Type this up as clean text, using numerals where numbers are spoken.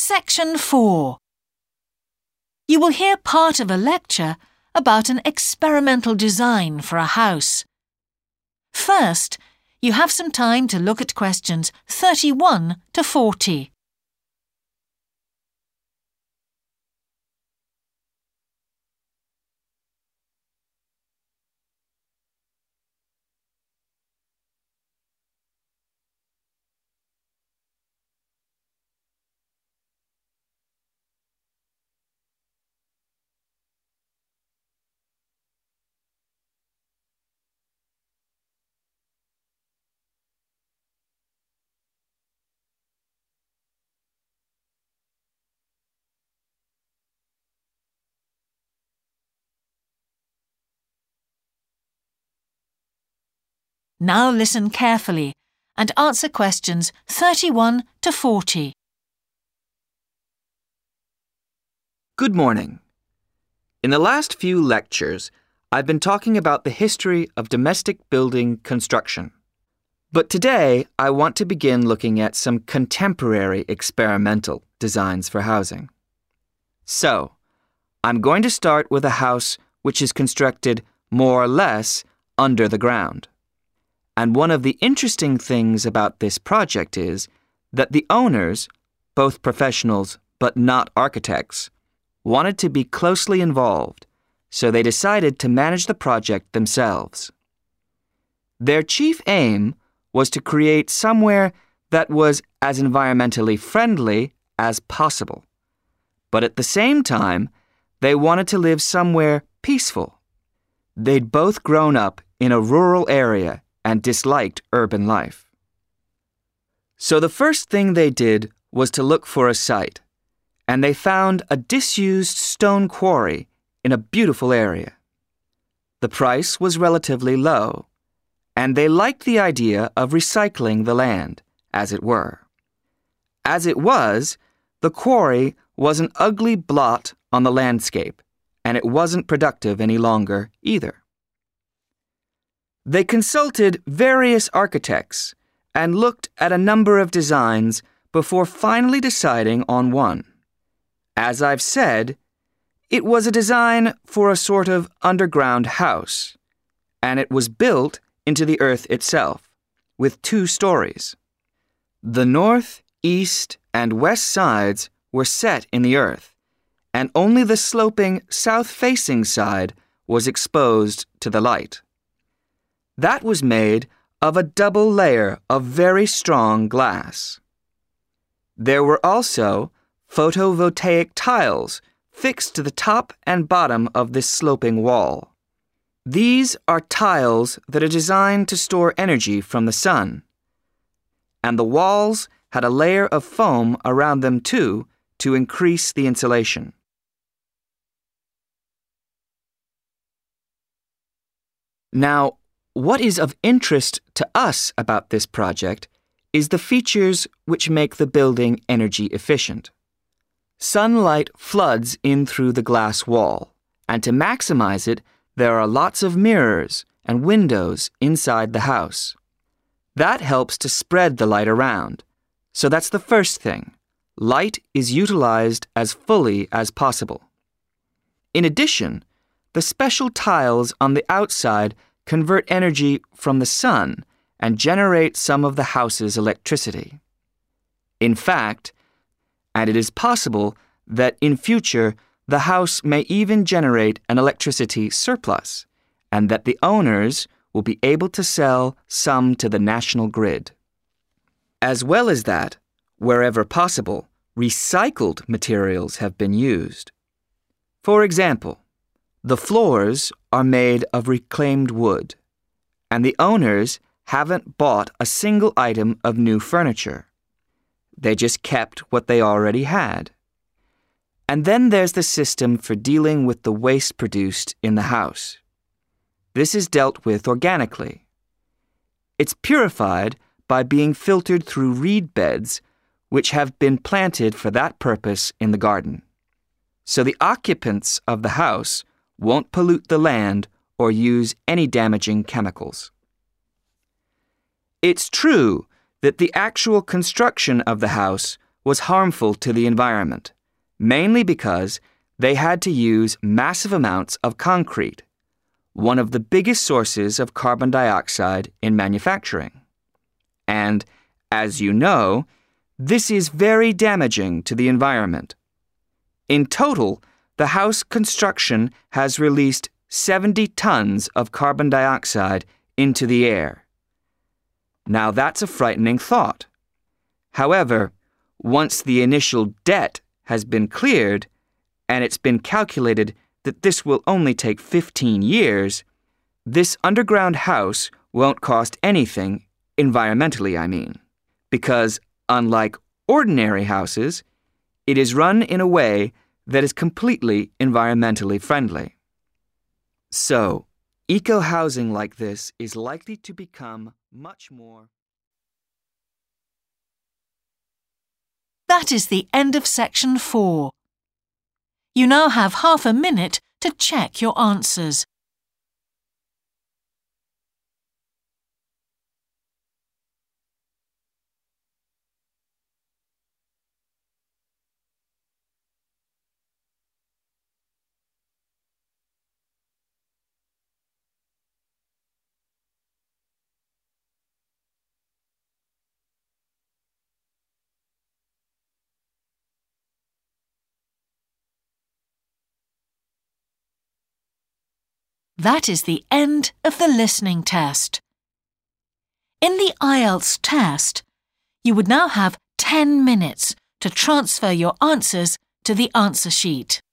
Section 4. You will hear part of a lecture about an experimental design for a house. First, you have some time to look at questions 31 to 40. Now listen carefully and answer questions 31 to 40. Good morning. In the last few lectures, I've been talking about the history of domestic building construction. But today, I want to begin looking at some contemporary experimental designs for housing. So, I'm going to start with a house which is constructed more or less under the ground. And one of the interesting things about this project is that the owners, both professionals but not architects, wanted to be closely involved, so they decided to manage the project themselves. Their chief aim was to create somewhere that was as environmentally friendly as possible. But at the same time, they wanted to live somewhere peaceful. They'd both grown up in a rural area and disliked urban life. So the first thing they did was to look for a site, and they found a disused stone quarry in a beautiful area. The price was relatively low, and they liked the idea of recycling the land, as it were. As it was, the quarry was an ugly blot on the landscape, and it wasn't productive any longer either. They consulted various architects and looked at a number of designs before finally deciding on one. As I've said, it was a design for a sort of underground house, and it was built into the earth itself, with 2 stories. The north, east, and west sides were set in the earth, and only the sloping south-facing side was exposed to the light. That was made of a double layer of very strong glass. There were also photovoltaic tiles fixed to the top and bottom of this sloping wall. These are tiles that are designed to store energy from the sun. And the walls had a layer of foam around them too to increase the insulation. Now, what is of interest to us about this project is the features which make the building energy efficient. Sunlight floods in through the glass wall, and to maximize it, there are lots of mirrors and windows inside the house. That helps to spread the light around. So that's the first thing. Light is utilized as fully as possible. In addition, the special tiles on the outside convert energy from the sun and generate some of the house's electricity. In fact, and it is possible that in future the house may even generate an electricity surplus, and that the owners will be able to sell some to the national grid. As well as that, wherever possible, recycled materials have been used. For example, the floors are made of reclaimed wood, and the owners haven't bought a single item of new furniture. They just kept what they already had. And then there's the system for dealing with the waste produced in the house. This is dealt with organically. It's purified by being filtered through reed beds which have been planted for that purpose in the garden. So the occupants of the house won't pollute the land or use any damaging chemicals. It's true that the actual construction of the house was harmful to the environment, mainly because they had to use massive amounts of concrete, one of the biggest sources of carbon dioxide in manufacturing. And, as you know, this is very damaging to the environment. In total, the house construction has released 70 tons of carbon dioxide into the air. Now that's a frightening thought. However, once the initial debt has been cleared, and it's been calculated that this will only take 15 years, this underground house won't cost anything, environmentally I mean, because unlike ordinary houses, it is run in a way that is completely environmentally friendly. So, eco-housing like this is likely to become much more. That is the end of section 4. You now have half a minute to check your answers. That is the end of the listening test. In the IELTS test, you would now have 10 minutes to transfer your answers to the answer sheet.